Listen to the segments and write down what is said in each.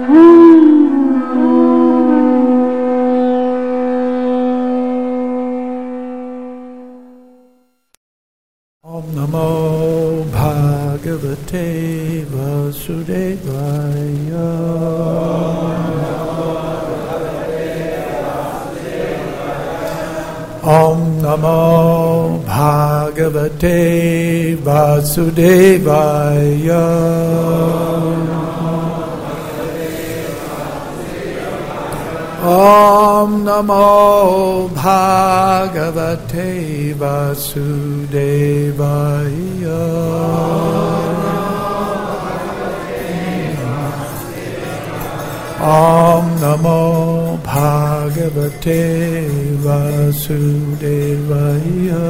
Om Namo Bhagavate Vasudevaya. Om Namo Bhagavate Vasudevaya. Om Namo Bhagavate Vasudevaya. Om Namo Bhagavate Vasudevaya.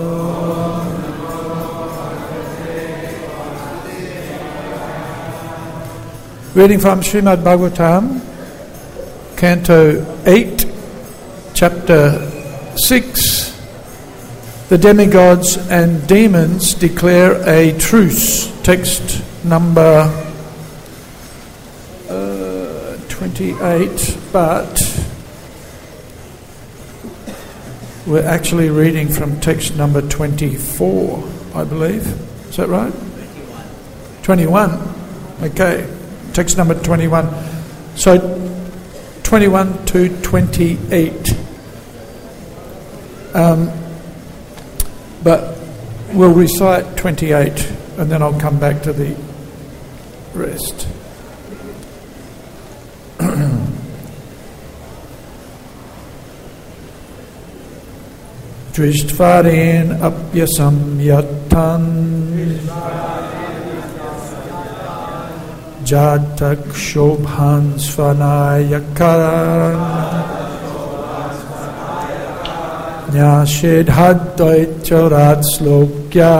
Reading from Srimad Bhagavatam, Canto 8, Chapter 6. The demigods and demons declare a truce. Text number 28, but we're actually reading from text number 24, I believe. Is that right? 21. Okay. Text number 21. So 21 to 28. But we'll recite 28 and then I'll come back to the rest. Drishtvarin apyasam yattan Jatak shobhan svanayakaran Nyashedhad daicharat slokya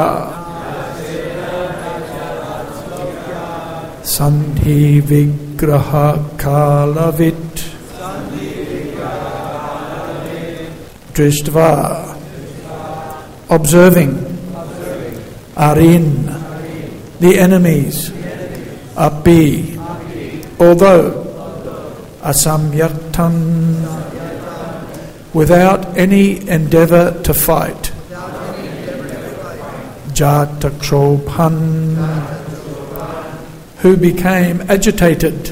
Sandhi vigraha kalavit Drishtva, observing, Arin, the enemies, Api, although, Asamyaktan, without any endeavour to fight, Jatakshobhan, who became agitated,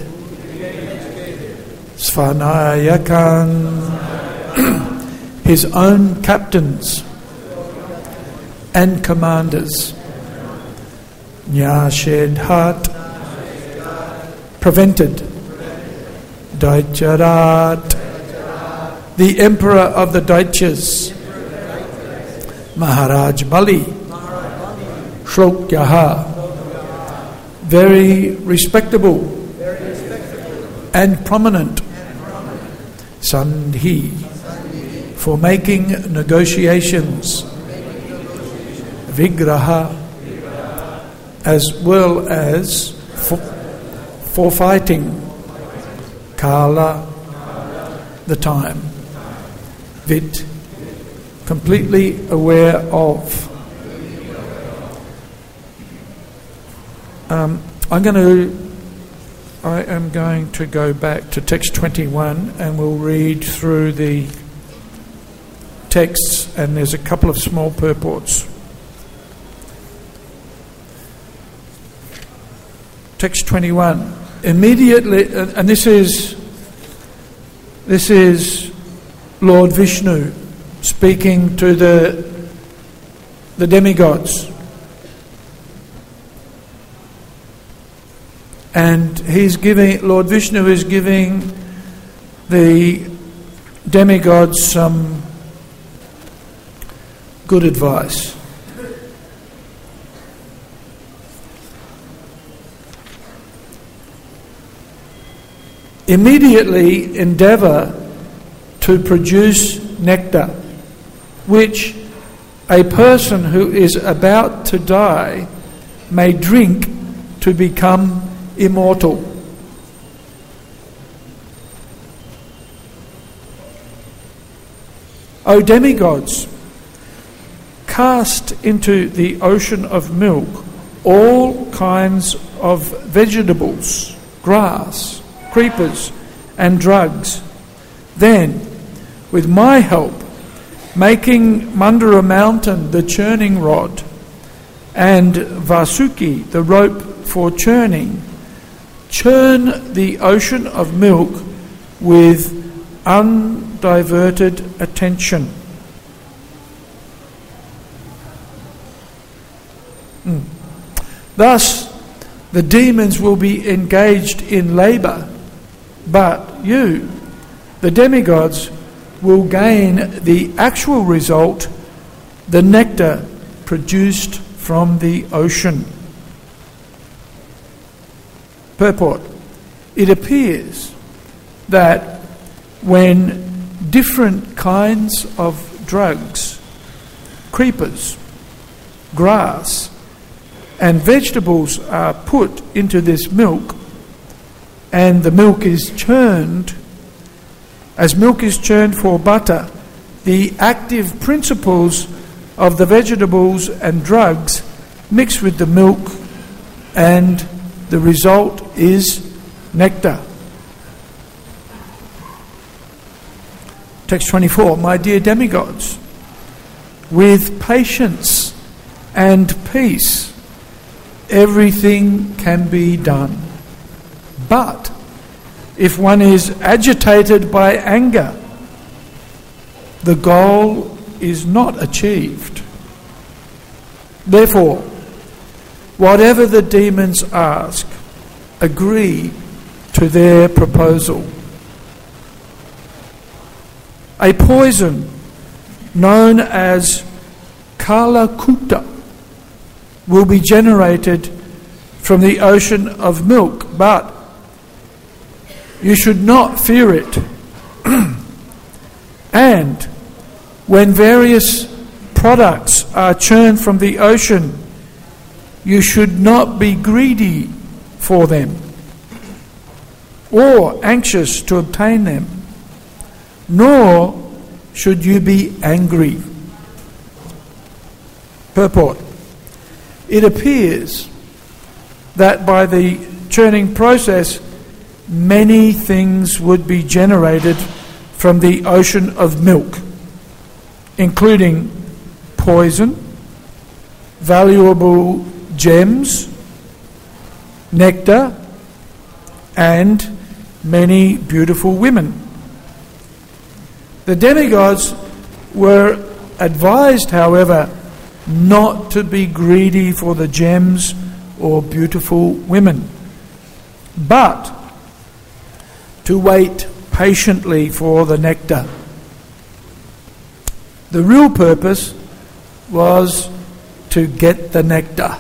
Svanayakan, his own captains and commanders, Nyashedhat, prevented, Daicharat, the emperor of the Daityas, Maharaj Bali, Shlokyaha, very respectable and prominent, Sandhi, for making negotiations, Vigraha, as well as for fighting, Kala, the time, Vit, completely aware of. I am going to go back to text 21 and we'll read through the texts, and there's a couple of small purports. Text 21. Immediately, and this is Lord Vishnu speaking to the demigods. And Lord Vishnu is giving the demigods some good advice. Immediately endeavour to produce nectar, which a person who is about to die may drink to become immortal. O demigods, cast into the ocean of milk all kinds of vegetables, grass, creepers, and drugs. Then, with my help, making Mandara mountain the churning rod, and Vasuki the rope for churning, churn the ocean of milk with undiverted attention. Thus, the demons will be engaged in labour, but you, the demigods, will gain the actual result, the nectar produced from the ocean. Purport. It appears that when different kinds of drugs, creepers, grass, and vegetables are put into this milk, and the milk is churned, as milk is churned for butter, the active principles of the vegetables and drugs mix with the milk, and the result is nectar. Text 24. My dear demigods, with patience and peace everything can be done. But if one is agitated by anger, the goal is not achieved. Therefore, whatever the demons ask, agree to their proposal. A poison known as Kalakuta will be generated from the ocean of milk, but you should not fear it. And when various products are churned from the ocean, you should not be greedy for them or anxious to obtain them, nor should you be angry. Purport. It appears that by the churning process, many things would be generated from the ocean of milk, including poison, valuable gems, nectar, and many beautiful women. The demigods were advised, however, not to be greedy for the gems or beautiful women, but to wait patiently for the nectar. The real purpose was to get the nectar.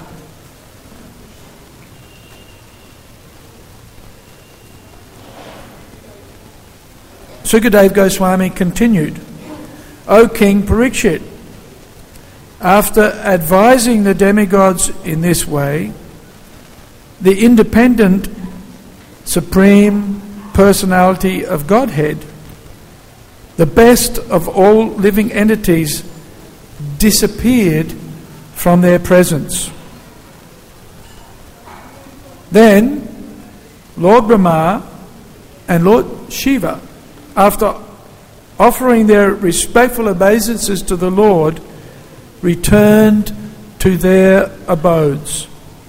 Sukadeva Goswami continued, O King Parikshit, after advising the demigods in this way, the independent Supreme Personality of Godhead, the best of all living entities, disappeared from their presence. Then Lord Brahma and Lord Shiva, after offering their respectful obeisances to the Lord, returned to their abodes.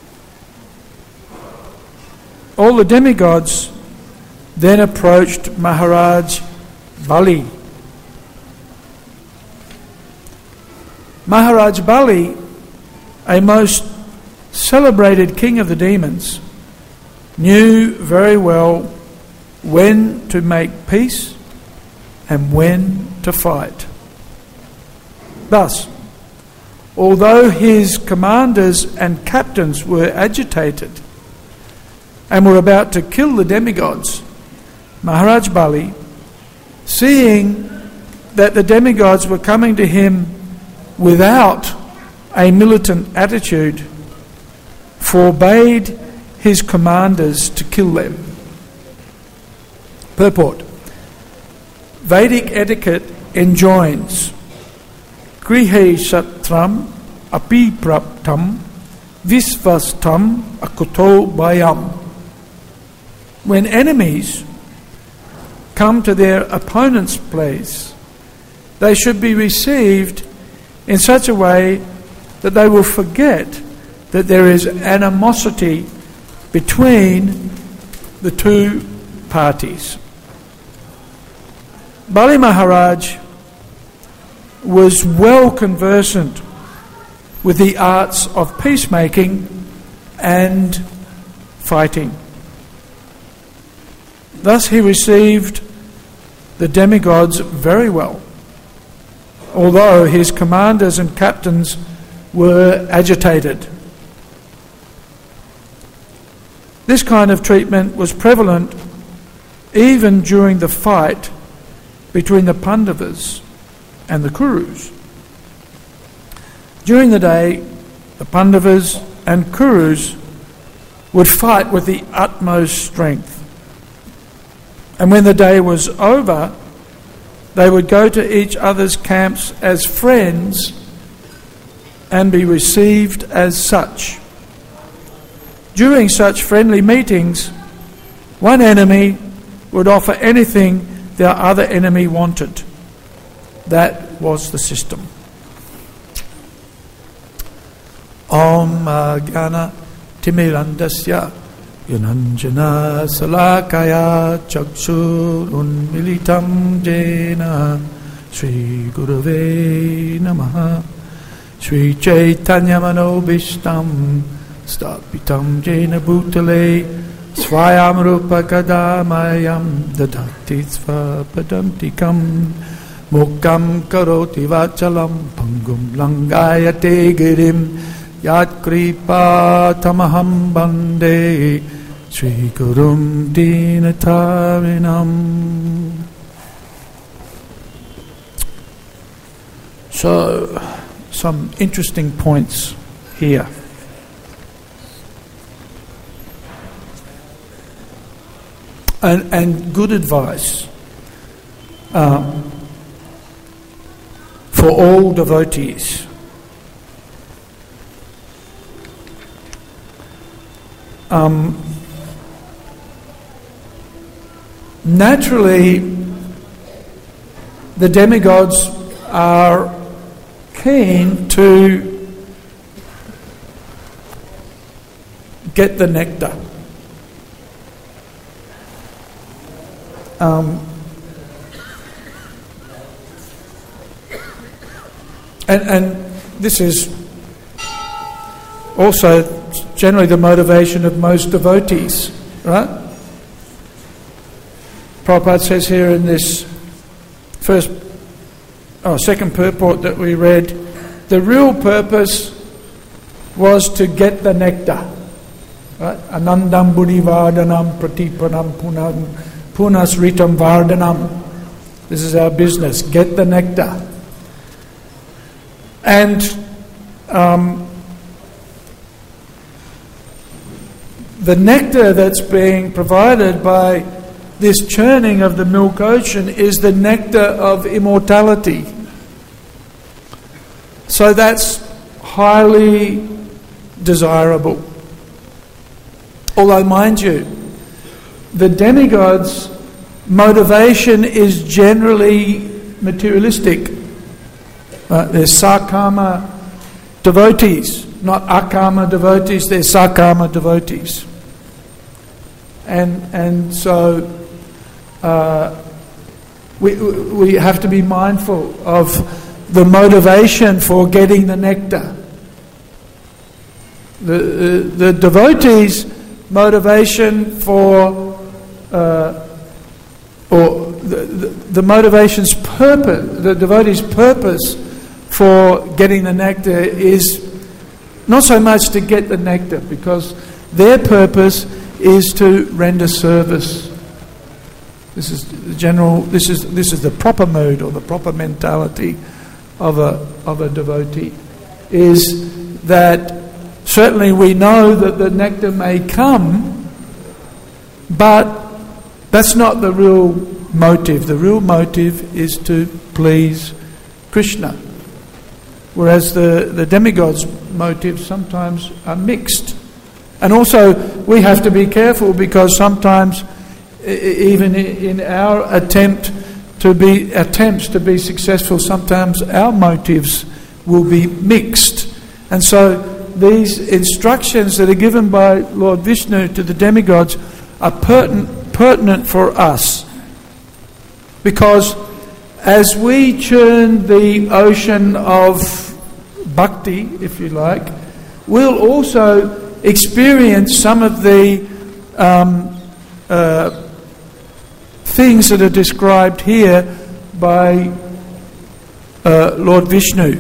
All the demigods then approached Maharaj Bali. Maharaj Bali, a most celebrated king of the demons, knew very well when to make peace and when to fight. Thus, although his commanders and captains were agitated and were about to kill the demigods, Maharaj Bali, seeing that the demigods were coming to him without a militant attitude, forbade his commanders to kill them. Purport. Vedic etiquette enjoins Grihe Shatram Api Praptam Visvastam Akuto Bayam. when enemies come to their opponent's place, they should be received in such a way that they will forget that there is animosity between the two parties. Bali Maharaj was well conversant with the arts of peacemaking and fighting. Thus he received the demigods very well, although his commanders and captains were agitated. This kind of treatment was prevalent even during the fight between the Pandavas and the Kurus. During the day, the Pandavas and Kurus would fight with the utmost strength. And when the day was over, they would go to each other's camps as friends and be received as such. During such friendly meetings, one enemy would offer anything the other enemy wanted. That was the system. Om Jnana Timirandasya Yananjana Salakaya Chakshurun Militam Jena Sri Gurave Namaha Sri Chaitanya Manobishtam Stapitam Jena Bhutale Swayam Rupa Kadamayam Dadati Svapadantikam Mukam Karoti Vachalam Pangum Langayate Girim Yat Kripa Tamaham Bande Sri Gurum Dinatarinam. So, some interesting points here. And good advice for all devotees. Naturally, the demigods are keen to get the nectar. And this is also generally the motivation of most devotees, right? Prabhupada says here in this second purport that we read, the real purpose was to get the nectar. Right? Anandam buddhi vardhanam pratipanam punas ritam vardhanam. This is our business, get the nectar. And the nectar that's being provided by this churning of the milk ocean is the nectar of immortality. So that's highly desirable. Although, mind you, the demigods' motivation is generally materialistic. They're sakama devotees, not akama devotees, they're sakama devotees. And so we have to be mindful of the motivation for getting the nectar. The devotees' motivation for, or the motivation's purpose, the devotee's purpose for getting the nectar is not so much to get the nectar, because their purpose is to render service. This is the general. This is the proper mode or the proper mentality of a devotee. Is that certainly we know that the nectar may come, but that's not the real motive. The real motive is to please Krishna. Whereas the demigods' motives sometimes are mixed. And also we have to be careful, because sometimes even in our attempts to be successful, sometimes our motives will be mixed. And so these instructions that are given by Lord Vishnu to the demigods are pertinent for us, because as we churn the ocean of bhakti, if you like, we'll also experience some of the things that are described here by Lord Vishnu.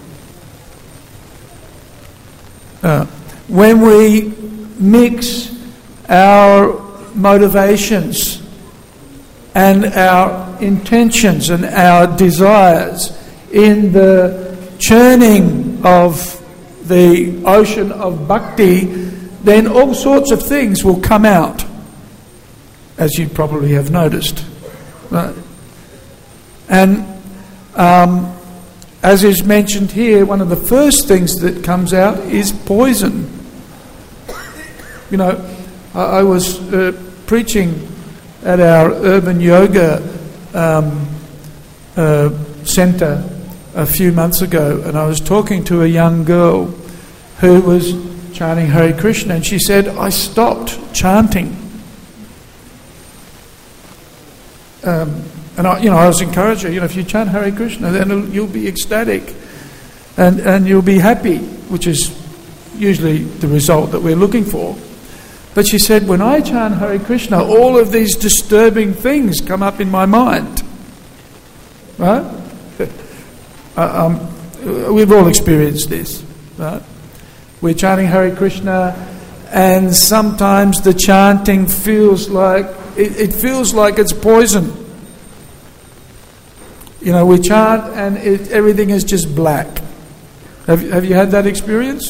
When we mix our motivations and our intentions and our desires in the churning of the ocean of bhakti, then all sorts of things will come out, as you probably have noticed. Right? And as is mentioned here, one of the first things that comes out is poison. You know, I was preaching at our urban yoga centre a few months ago, and I was talking to a young girl who was chanting Hare Krishna, and she said, I stopped chanting. And I was encouraging her, if you chant Hare Krishna, then you'll be ecstatic and you'll be happy, which is usually the result that we're looking for. But she said, when I chant Hare Krishna, all of these disturbing things come up in my mind. Right? We've all experienced this. Right? We're chanting Hare Krishna, and sometimes the chanting feels like it feels like it's poison. You know, we chant and everything is just black. Have you had that experience?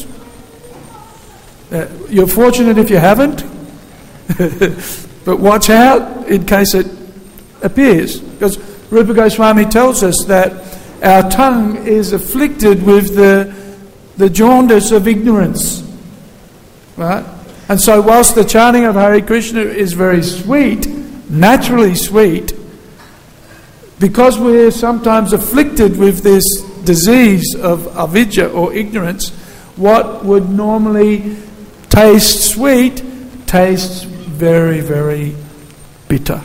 You're fortunate if you haven't, but watch out in case it appears. Because Rupa Goswami tells us that our tongue is afflicted with the jaundice of ignorance. Right? And so whilst the chanting of Hare Krishna is very sweet, naturally sweet, because we're sometimes afflicted with this disease of avidya or ignorance, what would normally taste sweet tastes very, very bitter.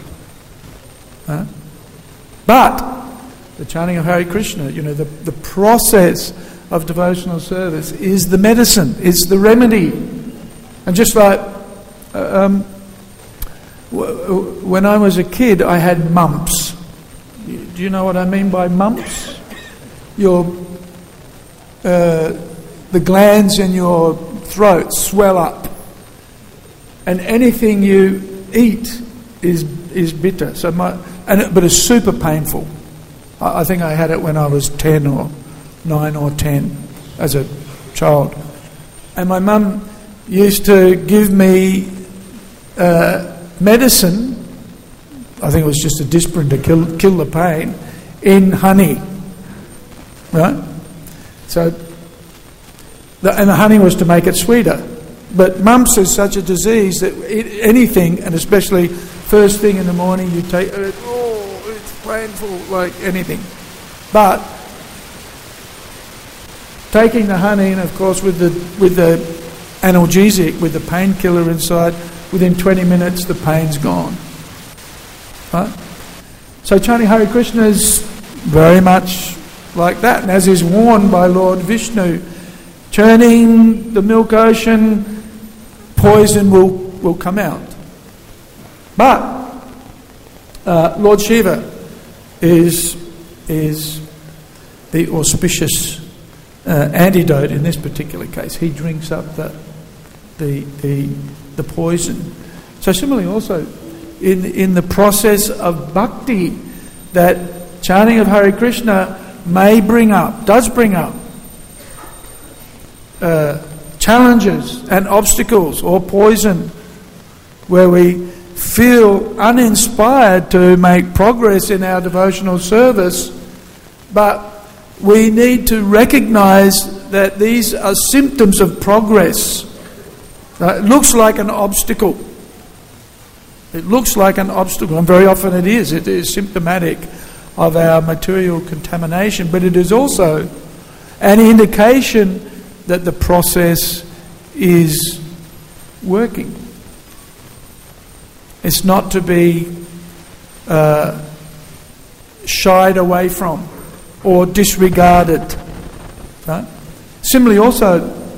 But the chanting of Hare Krishna, the process of devotional service is the medicine, it's the remedy. And just like when I was a kid, I had mumps. Do you know what I mean by mumps? The glands in your throat swell up, and anything you eat is bitter. But it's super painful. I think I had it when I was 10 or 9 or 10 as a child, and my mum used to give me medicine. I think it was just a Disprin to kill the pain, in honey. Right? So, and the honey was to make it sweeter. But mumps is such a disease that anything, and especially first thing in the morning, you take, it's painful like anything. But taking the honey, and of course with the analgesic, with the painkiller inside, within 20 minutes the pain's gone. Right? So chanting Hare Krishna is very much like that, and as is warned by Lord Vishnu, churning the milk ocean, poison will come out. But Lord Shiva is the auspicious antidote in this particular case. He drinks up the poison. So similarly also in the process of bhakti, that chanting of Hare Krishna does bring up challenges and obstacles or poison, where we feel uninspired to make progress in our devotional service, but we need to recognize that these are symptoms of progress. It looks like an obstacle, It looks like an obstacle, and very often it is. It is symptomatic of our material contamination, but it is also an indication that the process is working. It's not to be shied away from or disregarded. Right? Similarly, also,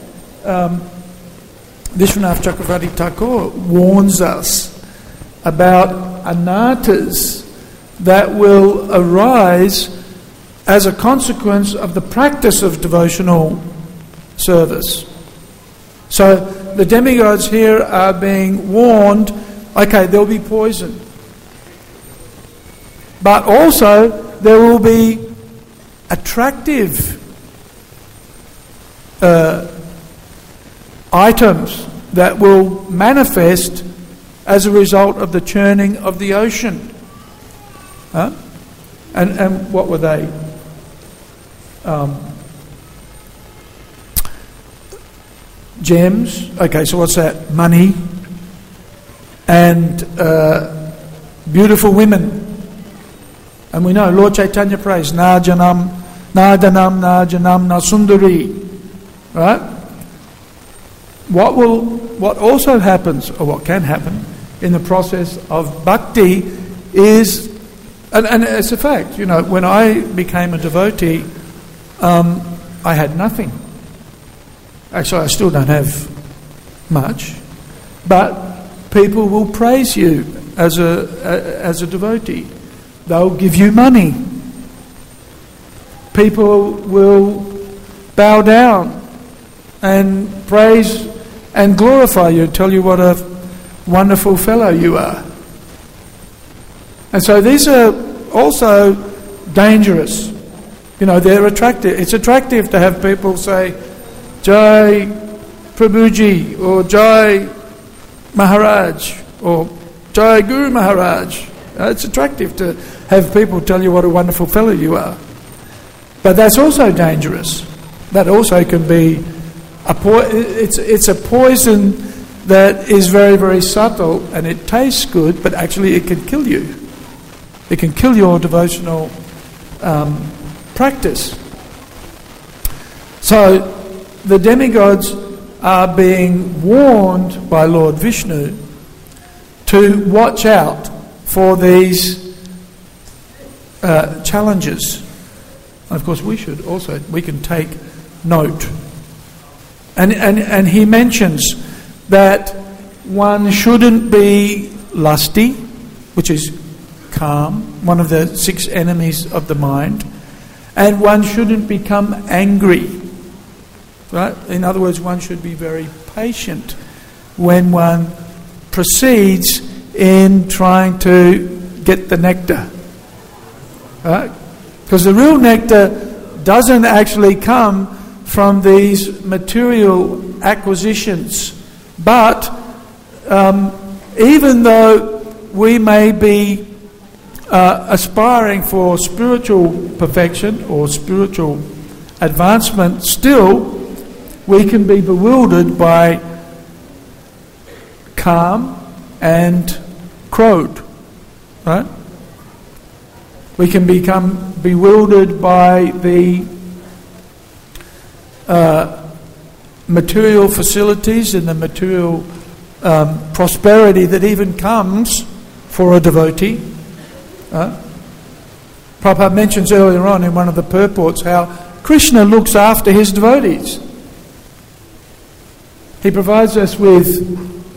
Vishwanath Chakravarti Thakur warns us about anarthas that will arise as a consequence of the practice of devotional service. So the demigods here are being warned, okay, there'll be poison. But also there will be attractive items that will manifest as a result of the churning of the ocean. Huh? And what were they? Gems. Okay, so what's that? Money. And beautiful women. And we know Lord Chaitanya prays, Na janam, na danam, na janam, na sundari. Right? What also happens, or what can happen, in the process of bhakti is, and it's a fact, you know, when I became a devotee, I had nothing. Actually, I still don't have much, but people will praise you as a devotee. They'll give you money. People will bow down and praise and glorify you, tell you what a wonderful fellow you are. And so these are also dangerous. You know, they're attractive. It's attractive to have people say, Jai Prabhuji, or Jai Maharaj, or Jai Guru Maharaj. It's attractive to have people tell you what a wonderful fellow you are. But that's also dangerous. That also can be it's a poison that is very, very subtle, and it tastes good, but actually it can kill you. It can kill your devotional practice. So the demigods are being warned by Lord Vishnu to watch out for these challenges. And of course we should also, we can take note. And he mentions that one shouldn't be lusty, which is calm, one of the 6 enemies of the mind, and one shouldn't become angry. Right? In other words, one should be very patient when one proceeds in trying to get the nectar. Right? Because the real nectar doesn't actually come from these material acquisitions. But even though we may be aspiring for spiritual perfection or spiritual advancement, still we can be bewildered by calm and crowed. Right? We can become bewildered by the material facilities and the material prosperity that even comes for a devotee. Prabhupada mentions earlier on in one of the purports how Krishna looks after his devotees. He provides us with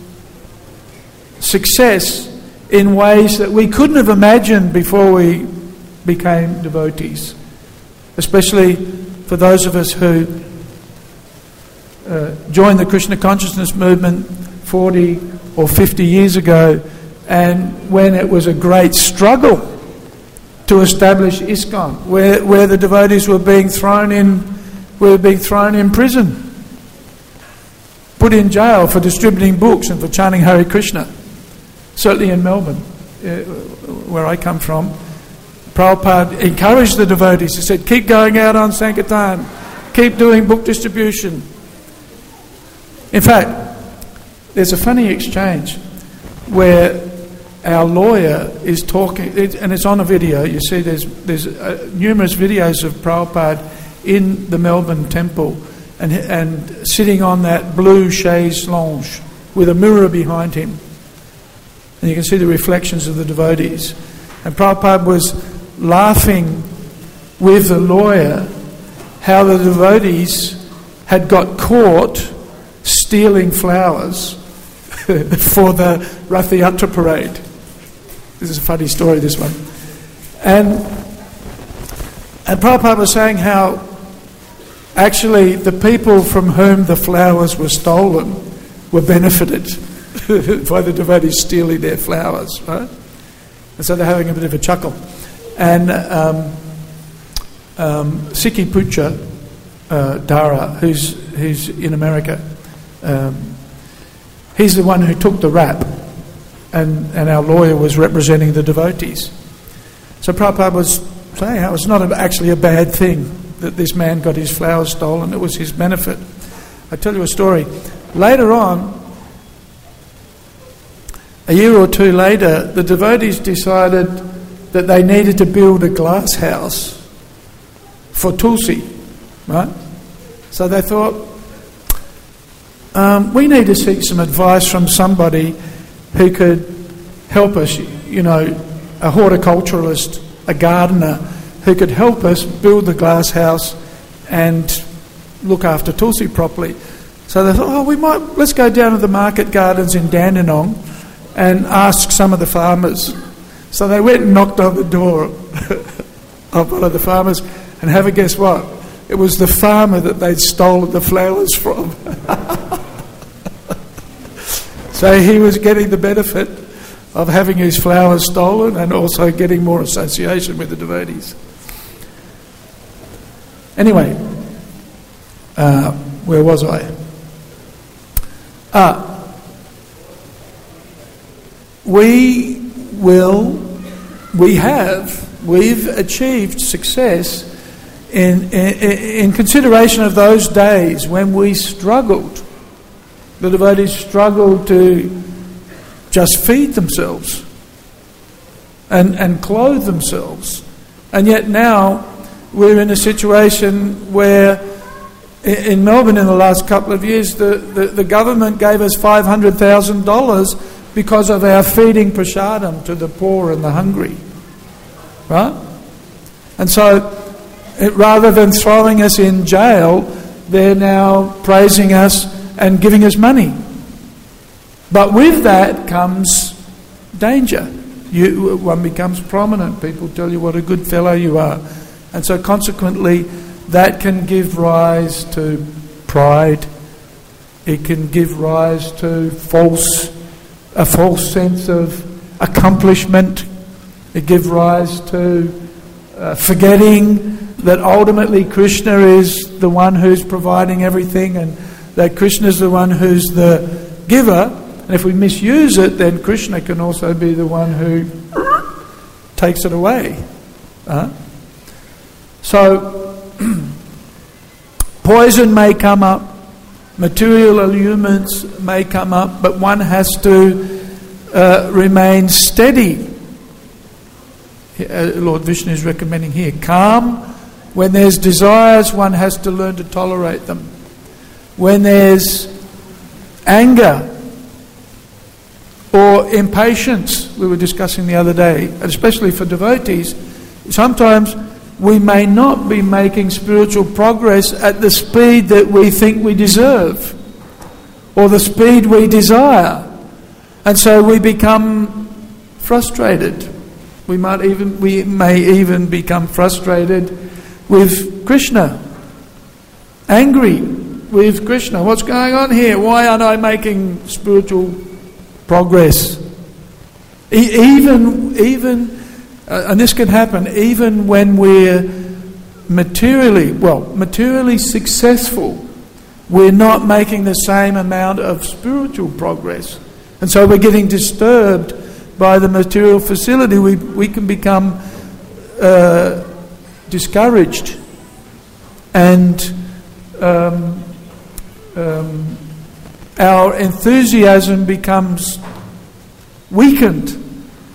success in ways that we couldn't have imagined before we became devotees, especially for those of us who joined the Krishna consciousness movement 40 or 50 years ago, and when it was a great struggle to establish ISKCON, where the devotees were being thrown in prison, put in jail for distributing books and for chanting Hare Krishna. Certainly in Melbourne, where I come from, Prabhupada encouraged the devotees. He said, keep going out on Sankirtan, keep doing book distribution. In fact, there's a funny exchange where our lawyer is talking, and it's on a video. You see, there's numerous videos of Prabhupada in the Melbourne Temple, and sitting on that blue chaise lounge with a mirror behind him, and you can see the reflections of the devotees. And Prabhupada was laughing with the lawyer how the devotees had got caught stealing flowers for the Rath Yatra parade. This is a funny story, this one. And Prabhupada was saying how actually the people from whom the flowers were stolen were benefited by the devotees stealing their flowers, right? And so they're having a bit of a chuckle. And Sikhi Pucha Dara, who's in America, he's the one who took the rap, and our lawyer was representing the devotees. So Prabhupada was saying how it's not actually a bad thing that this man got his flowers stolen. It was his benefit. I'll tell you a story. Later on, a year or two later, the devotees decided that they needed to build a glass house for Tulsi, right? So they thought, we need to seek some advice from somebody who could help us, a horticulturalist, a gardener, who could help us build the glass house and look after Tulsi properly. So they thought, let's go down to the market gardens in Dandenong and ask some of the farmers. So they went and knocked on the door of one of the farmers, and have a guess what? It was the farmer that they'd stolen the flowers from. So he was getting the benefit of having his flowers stolen and also getting more association with the devotees. Anyway, where was I? We've achieved success in consideration of those days when we struggled. The devotees struggled to just feed themselves and clothe themselves. And yet now we're in a situation where in Melbourne in the last couple of years the government gave us $500,000 because of our feeding prasadam to the poor and the hungry. Right? And so rather than throwing us in jail, they're now praising us and giving us money. But with that comes danger. One becomes prominent. People tell you what a good fellow you are. And so consequently, that can give rise to pride. It can give rise to a false sense of accomplishment. It gives rise to forgetting that ultimately Krishna is the one who's providing everything, and that Krishna is the one who's the giver. And if we misuse it, then Krishna can also be the one who takes it away. So poison may come up, material allurements may come up, but one has to remain steady. Lord Vishnu is recommending here, calm. When there's desires, one has to learn to tolerate them. When there's anger or impatience, we were discussing the other day, especially for devotees, sometimes we may not be making spiritual progress at the speed that we think we deserve or the speed we desire. And so we become frustrated. We may even become frustrated with Krishna, angry with Krishna. What's going on here? Why aren't I making spiritual progress? Even and this can happen even when we're materially successful. We're not making the same amount of spiritual progress, and so we're getting disturbed by the material facility. We can become discouraged, and our enthusiasm becomes weakened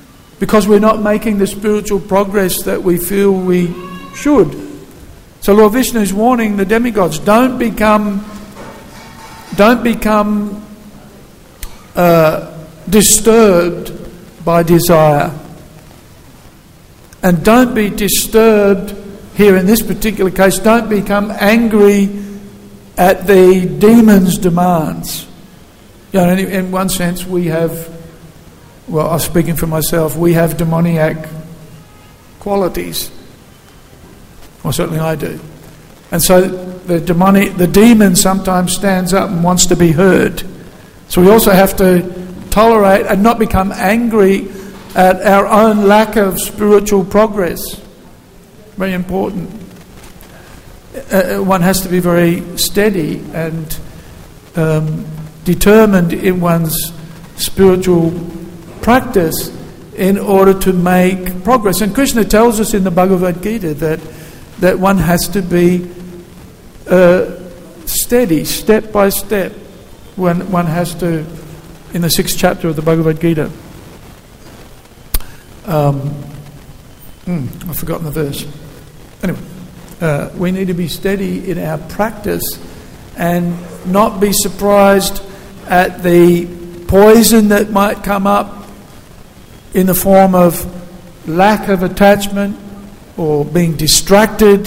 because we're not making the spiritual progress that we feel we should. So Lord Vishnu is warning the demigods, don't become disturbed by desire. And don't be disturbed, here in this particular case, don't become angry at the demon's demands. You know, in one sense we have, well, I'm speaking for myself, we have demoniac qualities. Well, certainly I do. And so the demon sometimes stands up and wants to be heard. So we also have to tolerate and not become angry at our own lack of spiritual progress. Very important. One has to be very steady and determined in one's spiritual practice in order to make progress. And Krishna tells us in the Bhagavad Gita that one has to be steady, step by step. One has to, in the 6th chapter of the Bhagavad Gita. I've forgotten the verse. Anyway, we need to be steady in our practice and not be surprised at the poison that might come up in the form of lack of attachment or being distracted.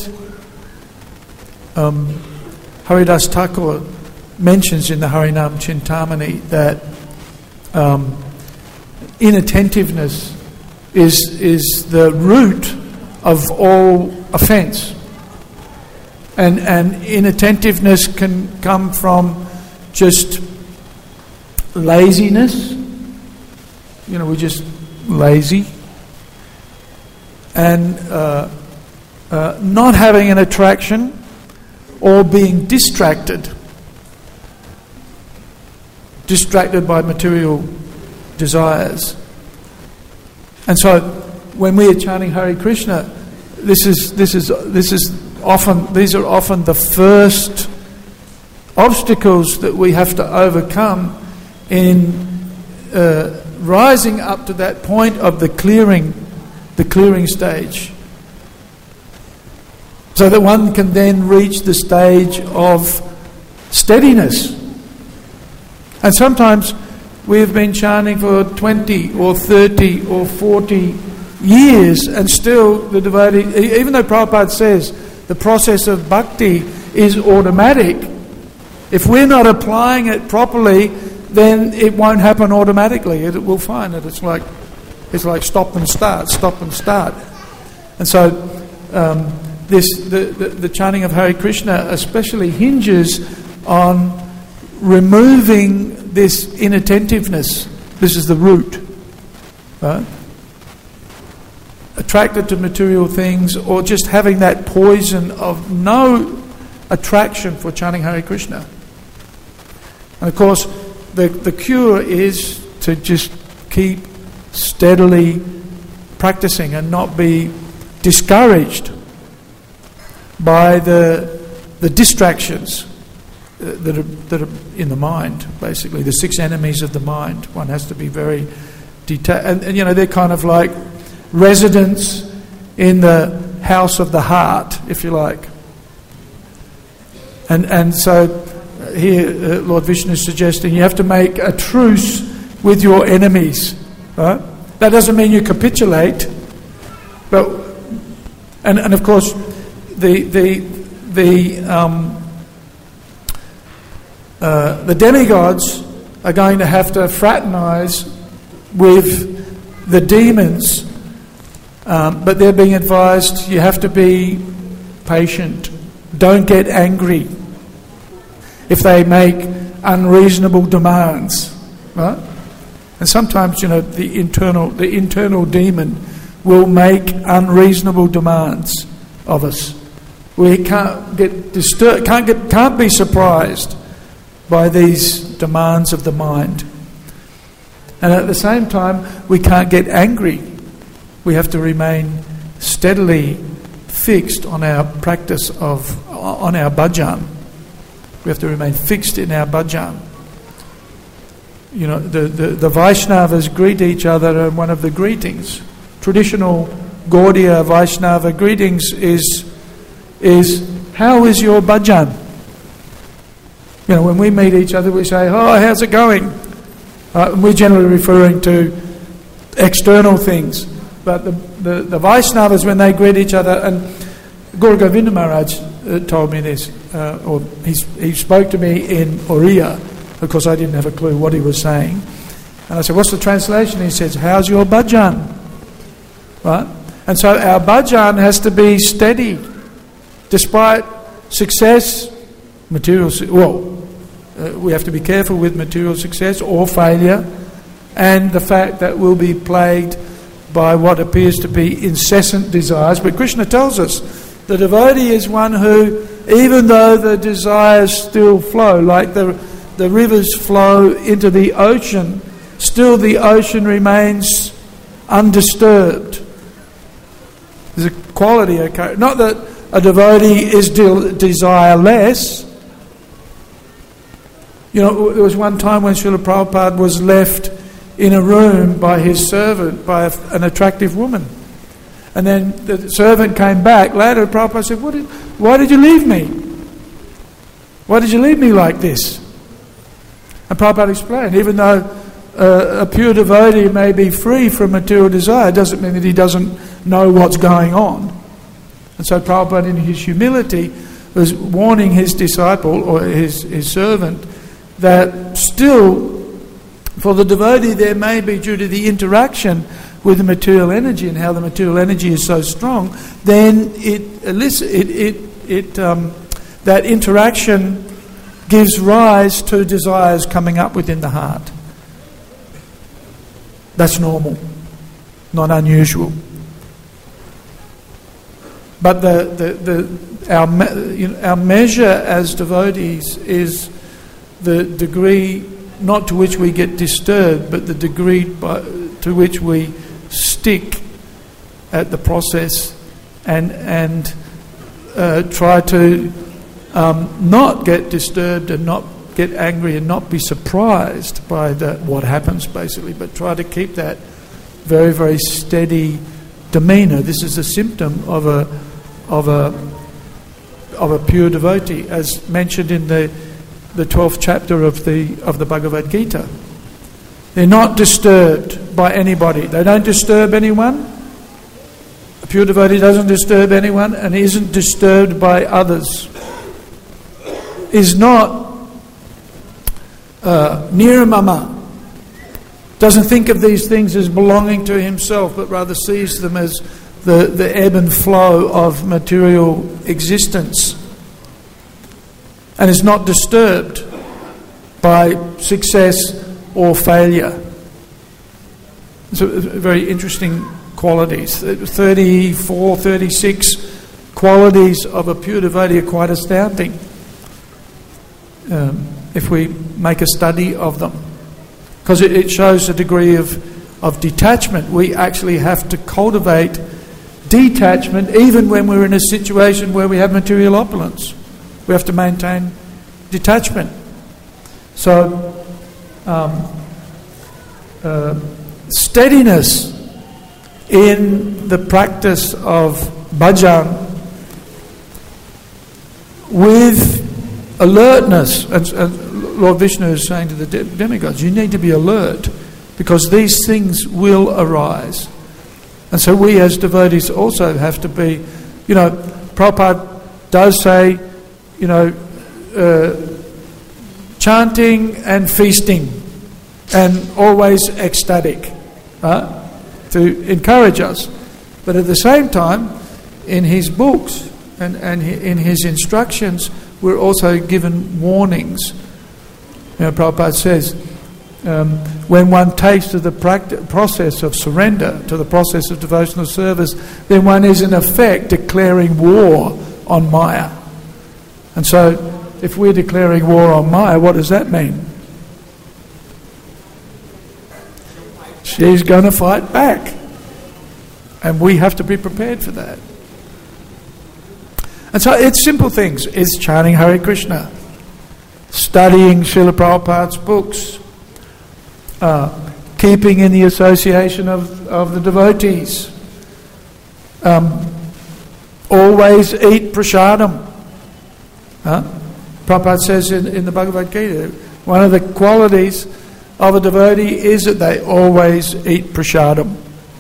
Haridas Thakur mentions in the Harinam Chintamani that inattentiveness is the root of all offence. And inattentiveness can come from just laziness. You know, we're just lazy. And not having an attraction or being distracted by material desires. And so when we are chanting Hare Krishna, these are often the first obstacles that we have to overcome in rising up to that point of the clearing stage, so that one can then reach the stage of steadiness. And sometimes we have been chanting for 20 or 30 or 40 years, and still the devotee, even though Prabhupada says the process of bhakti is automatic, if we're not applying it properly, then it won't happen automatically. We'll find that it's like stop and start. And so the chanting of Hare Krishna especially hinges on removing this inattentiveness. This is the root. Right? Attracted to material things, or just having that poison of no attraction for chanting Hare Krishna. And of course, the cure is to just keep steadily practicing and not be discouraged by the distractions that are in the mind, basically the 6 enemies of the mind. One has to be very and you know, they're kind of like residents in the house of the heart, if you like. And so here Lord Vishnu is suggesting you have to make a truce with your enemies. Right? That doesn't mean you capitulate, but and of course the demigods are going to have to fraternize with the demons, but they're being advised you have to be patient. Don't get angry if they make unreasonable demands, right? And sometimes, you know, the internal demon will make unreasonable demands of us. We can't get disturbed, can't be surprised by these demands of the mind. And at the same time, we can't get angry. We have to remain steadily fixed on our practice on our bhajan. We have to remain fixed in our bhajan. the Vaishnavas greet each other, and one of the greetings, traditional Gaudiya Vaishnava greetings is how is your bhajan? When we meet each other, we say, oh, how's it going? We're generally referring to external things. But the Vaishnavas, when they greet each other, and Guru Govinda Maharaj told me this, or he spoke to me in Oriya, of course I didn't have a clue what he was saying. And I said, what's the translation? He says, how's your bhajan? Right? And so our bhajan has to be steady, despite success, we have to be careful with material success or failure, and the fact that we'll be plagued by what appears to be incessant desires. But Krishna tells us the devotee is one who, even though the desires still flow, like the rivers flow into the ocean, still the ocean remains undisturbed. There's a quality, not that a devotee is desireless. There was one time when Srila Prabhupada was left in a room by his servant, by an attractive woman. And then the servant came back later. Prabhupada said, why did you leave me? Why did you leave me like this? And Prabhupada explained, even though a pure devotee may be free from material desire, it doesn't mean that he doesn't know what's going on. And so Prabhupada, in his humility, was warning his disciple, or his servant, that still, for the devotee, there may be, due to the interaction with the material energy and how the material energy is so strong, then that interaction gives rise to desires coming up within the heart. That's normal, not unusual. But our measure as devotees is the degree not to which we get disturbed, but the degree to which we stick at the process and try to not get disturbed and not get angry and not be surprised by what happens, basically, but try to keep that very, very steady demeanour. This is a symptom of a pure devotee, as mentioned in the 12th chapter of the Bhagavad Gita. They're not disturbed by anybody. They don't disturb anyone. A pure devotee doesn't disturb anyone and isn't disturbed by others. Is not niramama. Doesn't think of these things as belonging to himself, but rather sees them as the ebb and flow of material existence. And is not disturbed by success or failure. So very interesting qualities. 34, 36 qualities of a pure devotee are quite astounding if we make a study of them. Because it shows a degree of detachment. We actually have to cultivate detachment even when we're in a situation where we have material opulence. We have to maintain detachment. So, steadiness in the practice of bhajan with alertness, and Lord Vishnu is saying to the demigods, you need to be alert because these things will arise. And so we as devotees also have to be, Prabhupada does say, chanting and feasting and always ecstatic, to encourage us. But at the same time, in his books and in his instructions, we're also given warnings. Prabhupada says, when one takes to the process of surrender, to the process of devotional service, then one is in effect declaring war on Maya. And so, if we're declaring war on Maya, what does that mean? She's going to fight back. And we have to be prepared for that. And so it's simple things. It's chanting Hare Krishna, studying Srila Prabhupada's books, keeping in the association of the devotees. Always eat prasadam. Prabhupada says in the Bhagavad Gita, one of the qualities of a devotee is that they always eat prasadam.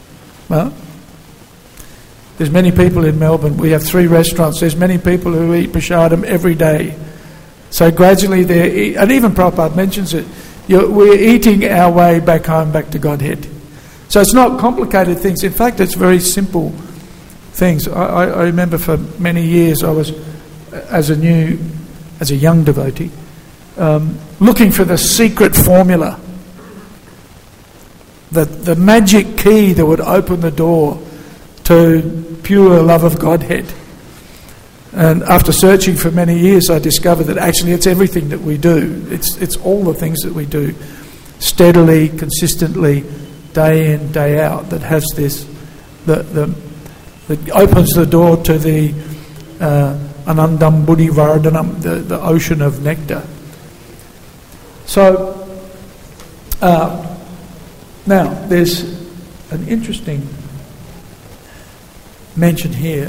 There's many people in Melbourne. We have 3 restaurants. There's many people who eat prasadam every day. So gradually and even Prabhupada mentions it, we're eating our way back home, back to Godhead. So it's not complicated things. In fact, it's very simple things. I remember for many years I was, as a young devotee, looking for the secret formula, the magic key that would open the door to pure love of Godhead. And after searching for many years, I discovered that actually it's everything that we do. It's all the things that we do, steadily, consistently, day in, day out, that has this, that opens the door to the Anandam Buddhi Vardhanam, the ocean of nectar. So, now there's an interesting mention here.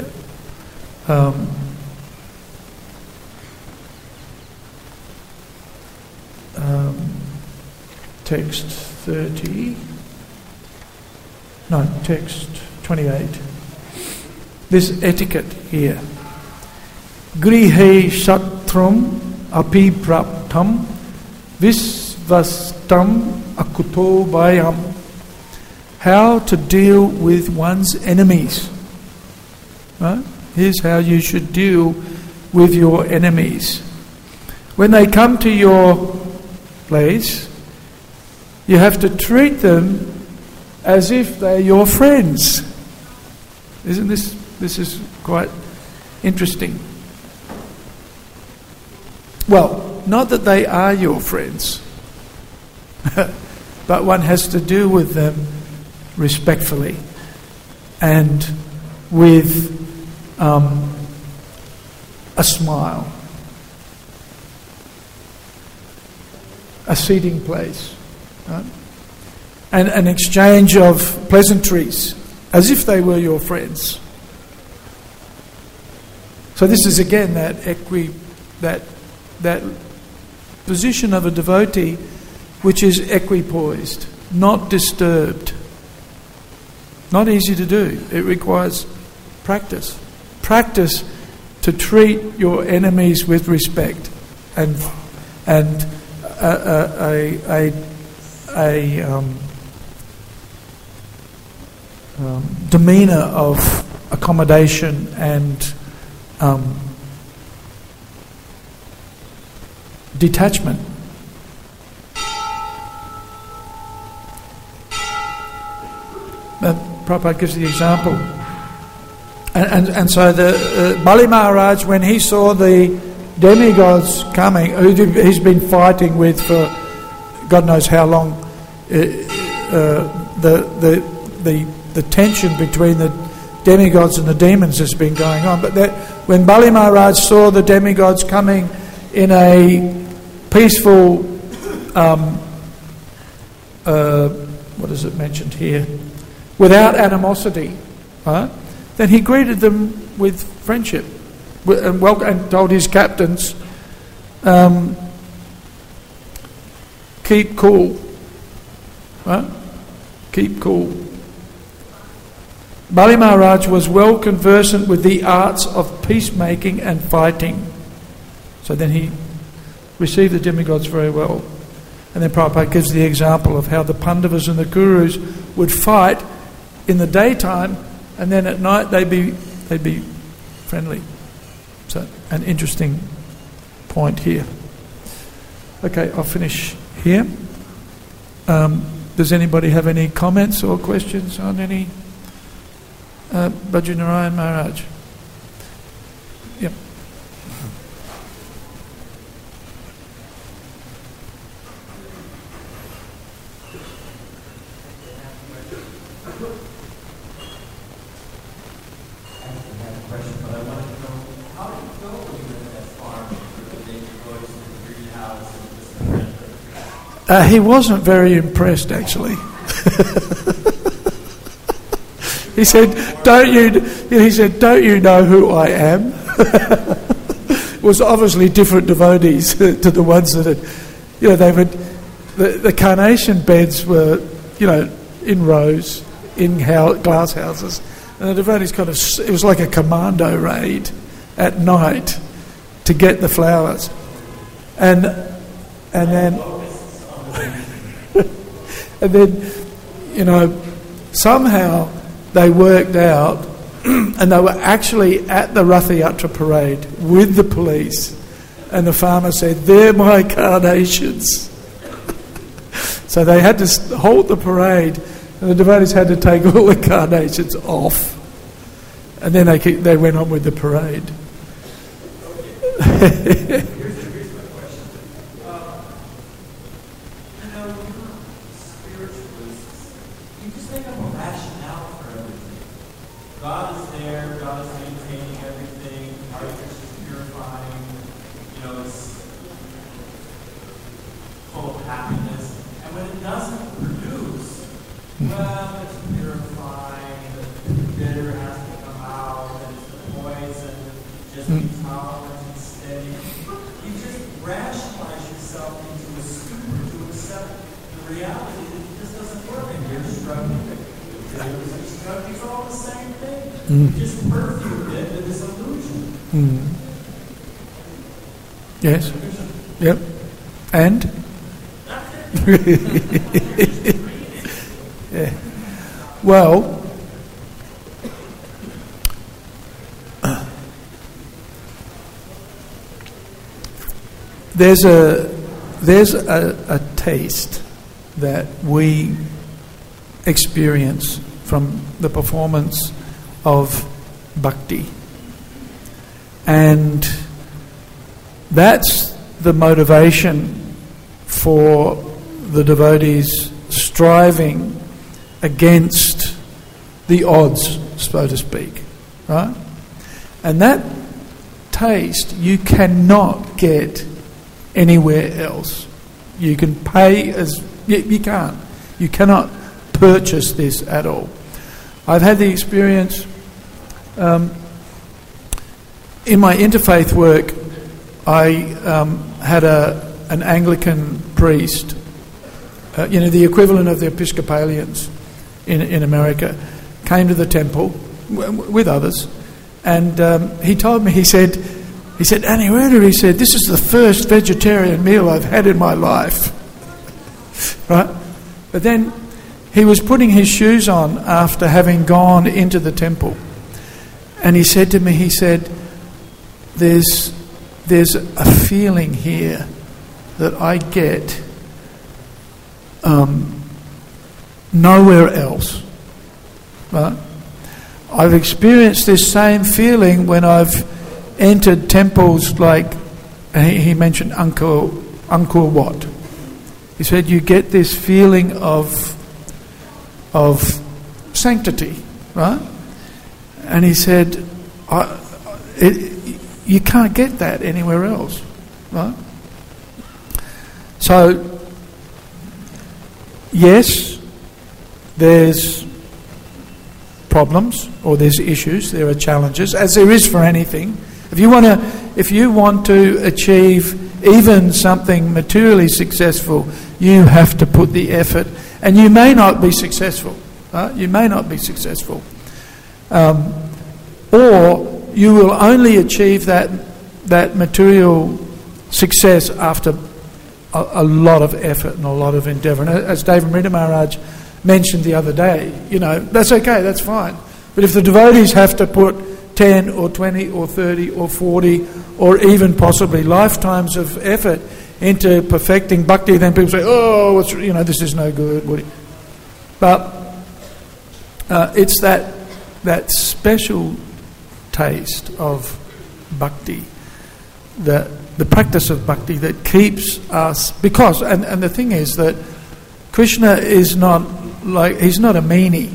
Text 28. This etiquette here. Grihe shatrum api praptam visvastam akuto bayam. How to deal with one's enemies. Right? Here's how you should deal with your enemies. When they come to your place, you have to treat them as if they're your friends. Isn't this is quite interesting? Well, not that they are your friends, but one has to deal with them respectfully and with a smile, a seating place, right? And an exchange of pleasantries as if they were your friends. So this is again that position of a devotee which is equipoised, not disturbed. Not easy to do. It requires practice. Practice to treat your enemies with respect and demeanour of accommodation and detachment. Prabhupada gives the example. And so the Bali Maharaj, when he saw the demigods coming, who he's been fighting with for God knows how long, the tension between the demigods and the demons has been going on. But when Bali Maharaj saw the demigods coming in a peaceful, what is it mentioned here? Without animosity, right? Then he greeted them with friendship and told his captains, keep cool. Right? Keep cool. Bali Maharaj was well conversant with the arts of peacemaking and fighting. So then he received the demigods very well. And then Prabhupada gives the example of how the Pandavas and the Kurus would fight in the daytime, and then at night they'd be friendly. So an interesting point here. Okay, I'll finish here. Does anybody have any comments or questions on any Bajranarayan Maharaj? Yep. He wasn't very impressed, actually. He said, "Don't you know who I am?" It was obviously different devotees to the ones that had, the carnation beds were, in rows, in glass houses, and the devotees it was like a commando raid at night to get the flowers, and then somehow they worked out, and they were actually at the Rath Yatra parade with the police, and the farmer said, "They're my carnations." So they had to halt the parade, and the devotees had to take all the carnations off, and then they went on with the parade. God is there, God is maintaining everything, Hare Krishna is purifying, it's full of happiness. And when it doesn't produce, well, it's purifying, the bitter has to come out, and it's the poison, just be tolerant and steady. You just rationalize yourself into a stupor to accept the reality that this doesn't work, and you're struggling. It's all the same thing. Just perfume it with this illusion. Yes. Yep. And? Yeah. Well, there's a taste that we experience from the performance of bhakti. And that's the motivation for the devotees striving against the odds, so to speak, right? And that taste you cannot get anywhere else. You can pay you can't. You cannot purchase this at all. I've had the experience in my interfaith work. I had an Anglican priest, the equivalent of the Episcopalians in America, came to the temple with others, and he told me, he said, "Annie Werner," he said, "this is the first vegetarian meal I've had in my life." Right? But then he was putting his shoes on after having gone into the temple, and he said to me, he said, there's a feeling here that I get nowhere else. Right? I've experienced this same feeling when I've entered temples like, he mentioned Angkor Wat. He said you get this feeling of sanctity, right? And he said, you can't get that anywhere else, right? So, yes, there's problems, or there's issues, there are challenges, as there is for anything. If you want to achieve even something materially successful, you have to put the effort, and you may not be successful. You may not be successful, or you will only achieve that material success after a lot of effort and a lot of endeavour. And as Devamrita Maharaj mentioned the other day, that's okay, that's fine. But if the devotees have to put 10 or 20 or 30 or 40 or even possibly lifetimes of effort into perfecting bhakti, then people say, "Oh, this is no good." But it's that special taste of bhakti, the practice of bhakti that keeps us, because and the thing is that Krishna is not he's not a meanie.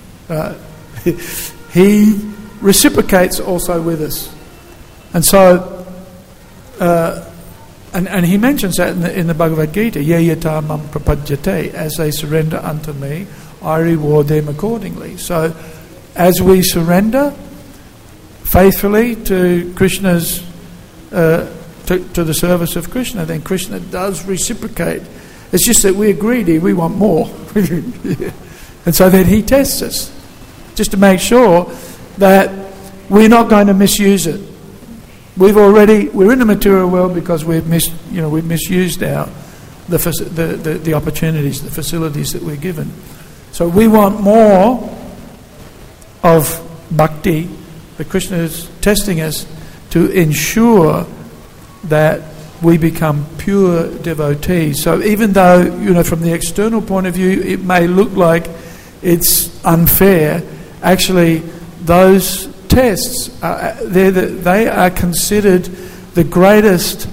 He reciprocates also with us, and so And he mentions that in the Bhagavad Gita, Yayata mam prapadyate, as they surrender unto me, I reward them accordingly. So as we surrender faithfully to Krishna's, to the service of Krishna, then Krishna does reciprocate. It's just that we're greedy, we want more. And so then he tests us, just to make sure that we're not going to misuse it. We're in the material world because we've misused the opportunities, the facilities that we're given. So we want more of bhakti, but Krishna is testing us to ensure that we become pure devotees. So even though, from the external point of view, it may look like it's unfair, actually those tests, they are considered the greatest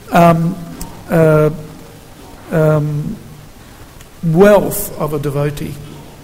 wealth of a devotee.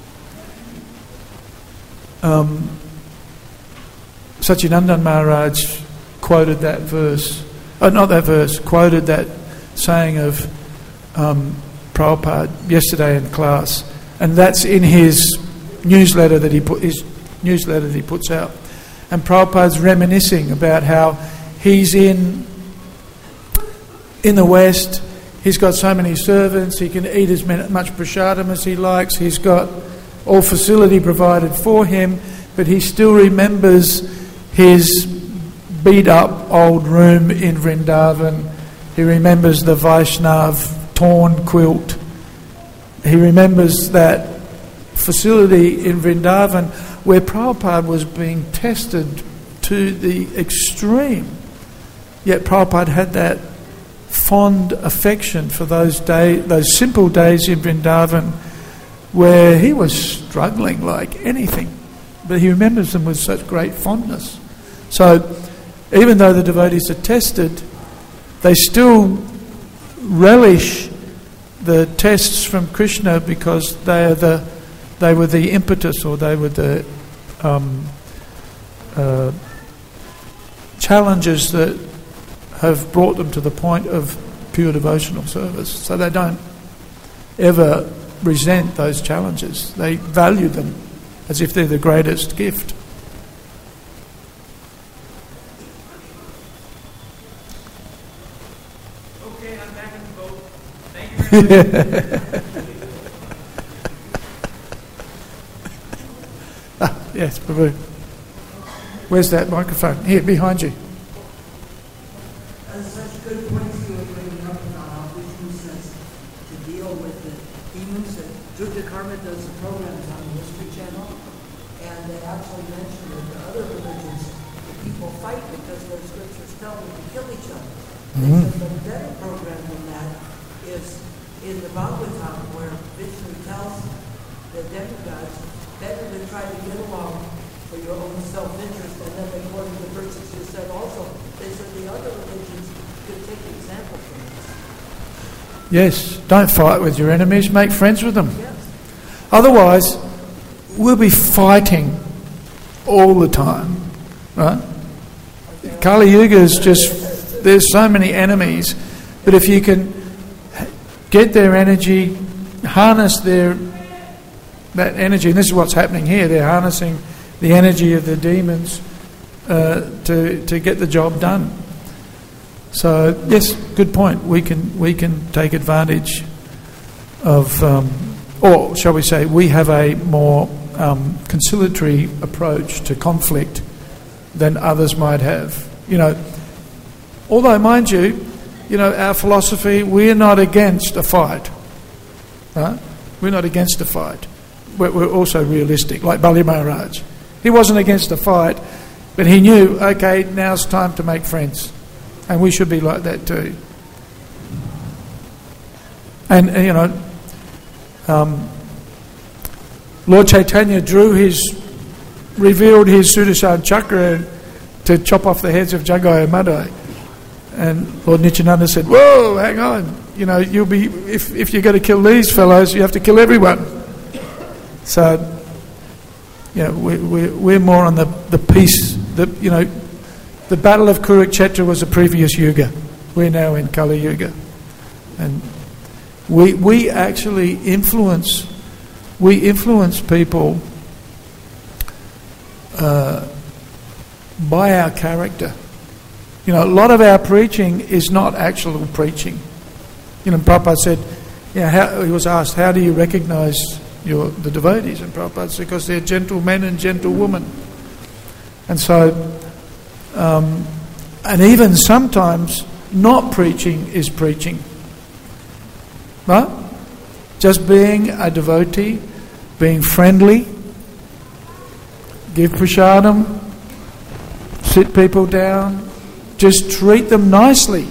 Satchidananda Maharaj quoted that verse, quoted that saying of Prabhupada yesterday in class, and that's in his newsletter that he puts out. And Prabhupada's reminiscing about how he's in the West, he's got so many servants, he can eat as much prasadam as he likes, he's got all facility provided for him, but he still remembers his beat-up old room in Vrindavan. He remembers the Vaishnav torn quilt. He remembers that facility in Vrindavan where Prabhupada was being tested to the extreme. Yet Prabhupada had that fond affection for those simple days in Vrindavan where he was struggling like anything. But he remembers them with such great fondness. So even though the devotees are tested, they still relish the tests from Krishna because they were the impetus, or they were the challenges that have brought them to the point of pure devotional service. So they don't ever resent those challenges. They value them as if they're the greatest gift. Okay, I'm back in the boat. Thank you very much. Yes, Prabhu. Where's that microphone? Here, behind you. Such good points you were bringing up about how Vishnu says to deal with the demons. Durga Karma does the programs on the History Channel, and they actually mention that the other religions, the people fight because their scriptures tell them to kill each other. They said the better program than that is in the Bhagavatam, where Vishnu tells the demigods better to try to get along for your own self-interest, and then they quoted the verses you said also. They said the other religions could take example from this. Yes, don't fight with your enemies, make friends with them. Yes. Otherwise, we'll be fighting all the time, right? Kali Yuga is just, there's so many enemies, but if you can get their energy, harness that energy, and this is what's happening here, they're harnessing the energy of the demons to get the job done. So yes, good point. We can take advantage of, or shall we say, we have a more conciliatory approach to conflict than others might have. Although, mind you, our philosophy, we're not against a fight. Right? We're not against a fight. We're also realistic, like Bali Maharaj. He wasn't against a fight, but he knew, okay, now's time to make friends. And we should be like that too. And Lord Chaitanya revealed his Sudarshan Chakra to chop off the heads of Jagai and Madai. And Lord Nityananda said, whoa, hang on. You'll be, if you're going to kill these fellows, you have to kill everyone. So, we're more on the peace. The Battle of Kurukshetra was a previous yuga. We're now in Kali Yuga. And we actually influence people by our character. You know, a lot of our preaching is not actual preaching. You know, Prabhupada said, he was asked, how do you recognise the devotees? And Prabhupada said, because they're gentle men and gentle women. And so, and even sometimes not preaching is preaching. Right? Just being a devotee, being friendly, give prasadam, sit people down, just treat them nicely.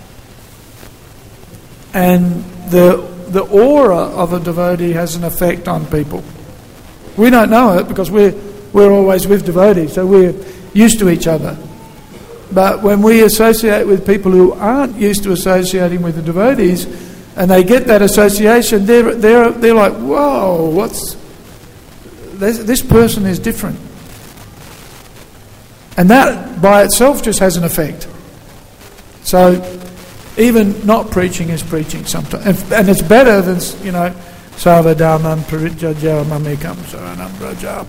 And the aura of a devotee has an effect on people. We don't know it because we're always with devotees, so we're used to each other. But when we associate with people who aren't used to associating with the devotees, and they get that association, they're like, whoa, this person is different. And that by itself just has an effect. So even not preaching is preaching sometimes. And it's better than, Sava Dhamman Parijajya Mamekam Saranam Braja.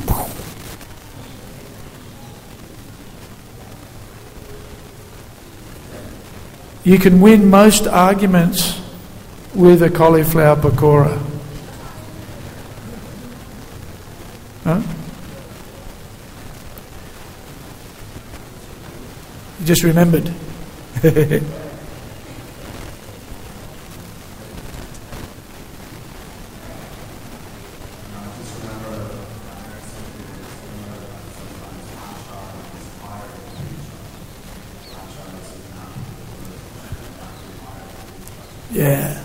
You can win most arguments with a cauliflower pakora. Huh? You just remembered. Yeah.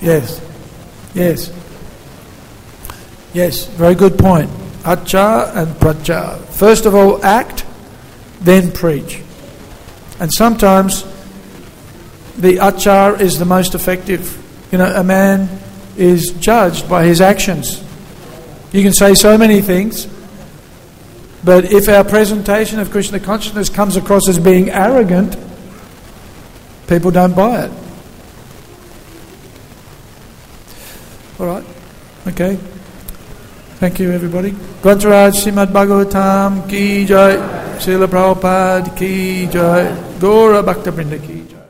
Yes, very good point. Achar and prachar. First of all, act, then preach. And sometimes the achar is the most effective. A man is judged by his actions. You can say so many things, but if our presentation of Krishna consciousness comes across as being arrogant, people don't buy it. All right. Okay. Thank you, everybody. Grantaraj Srimad Bhagavatam ki jai. Srila Prabhupada ki jai. Gaura Bhakta Vrinda ki jai.